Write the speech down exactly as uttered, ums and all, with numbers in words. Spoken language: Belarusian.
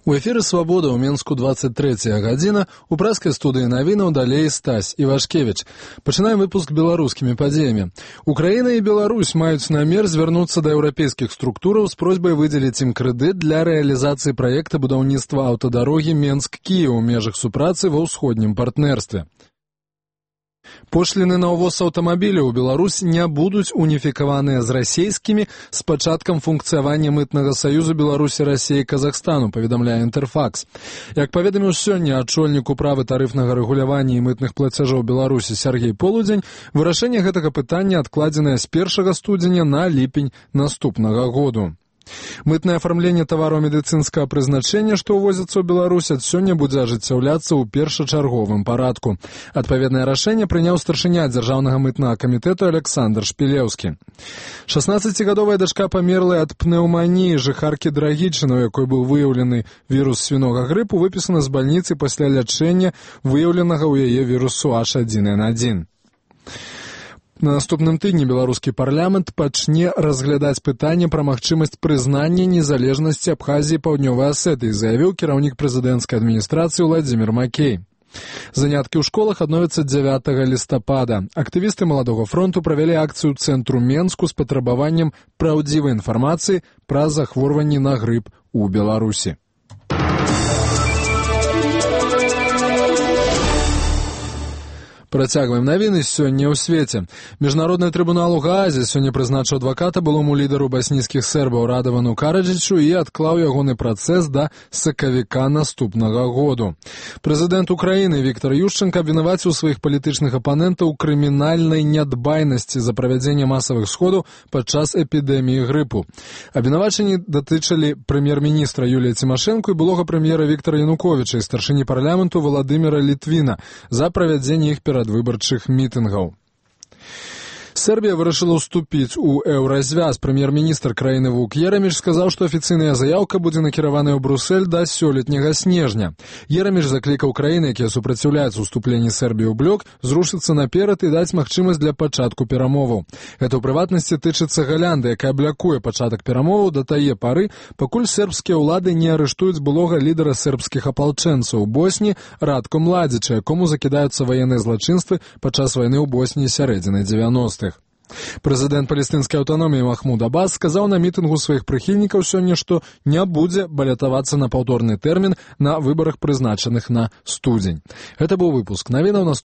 У эфіры «Свабода» ў Менску двадцать трэцяя гадзіна, у прэскай студыі навінаў далей Стась Івашкевіч. Пачынаем выпуск беларускімі падзеямі. Украіна і Беларусь маюць намер звярнуцца да еўрапейскіх структураў з просьбай выдзеліць ім крэдыт для рэалізацыі праекта будаўніцтва аўтадарогі Менск-Кіеў у межах супрацы ва ўсходнім партнерстве. Пошліны на ўвоз аўтамабіляў у Беларусь не будуць уніфікаваныя з расійскімі з пачаткам функцыявання мытнага саюзу Беларусі, Расіі і Казахстану, паведамляе Інтэрфакс. Як паведаміў сёння ачольнік управы тарыфнага рэгулявання і мытных плацяжоў Беларусі Сергей Полудзень, вырашэнне гэтага пытання адкладзенае з першага студзеня на ліпень наступнага году. Мытнае афармленне тавараў медыцынскага прызначэння, што ўвозяцца ў Беларусь, ад сёння будзе ажыццяўляцца ў першачарговым парадку. Адпаведнае рашэнне прыняў старшыня дзяржаўнага мытнага камітэту Александр Шпілеўскі. шаснаццацігадовая дачка памерлай ад пнеўманіі жыхаркі Драгічына, у якой быў выяўлены вірус свінога грыпу, выпісана з бальніцы пасля лячэння выяўленага ў яе вірусу эйч адзін эн адзін. На наступным тыдні беларускі парламент пачне разглядаць пытанне пра магчымасць прызнання незалежнасці Абхазіі і Паўднёвай Асетыі, заявіў кіраўнік прэзідэнцкай адміністрацыі Владзімір Макей. Заняткі ў школах адновяцца дзявятага лістапада. Актывісты Маладога фронту правялі акцыю ў цэнтру Менску з патрабаваннем праўдзівай інфармацыі пра захворванні на грып у Беларусі. Працягваем навіны сёння ў свеце. Міжнародны трыбунал у Гаазе сёння прызначыў адваката былому лідару баснійскіх сербаў Радавану Караджычу і адклаў ягоны працэс да сакавіка наступнага году. Прэзідэнт Украіны Віктор Ющенка абвінаваціў сваіх палітычных апанентаў у крымінальнай нядбайнасці за правядзенне масавых сходаў падчас эпідэміі грыпу. Абвінавачанні датычылі прэм'ер-міністра Юлія Цімашэнку і былога прэм'ера Віктара Януковіча і старшыні парламенту Владыміра Літвіна за правядзенне іх перад выбарчых мітынгаў. Сербія вырашыла ўступіць у еўразвяз. Прэм'ер-міністр краіны Вук Ераміш сказаў, што афіцыйная заяўка будзе накіраваная ў Брусэль да сёлетняга снежня. Ераміш заклікаў краіны, якія супраціўляюцца ўступленні Сербіі ў блок, зрушыцца наперад і даць магчымасць для пачатку перамоваў. Гэта ў прыватнасці тычыцца Галянды, якая блякуе пачатак перамоваў да тае пары, пакуль сербскія ўлады не арыштуюць былога лідара сербскіх апалчэнцаў у Босні Радко Младзіча, якому закідаюцца ваенныя злачынствы падчас вайны ў Босніі сярэдзіны дзевяностых. Прэзідэнт палестынскай аўтаноміі Махмуд Аббас сказаў на мітынгу сваіх прыхільнікаў сёння, што не будзе балятавацца на паўторны тэрмін на выбарах, прызначаных на студзень. Гэта быў выпуск навінаў.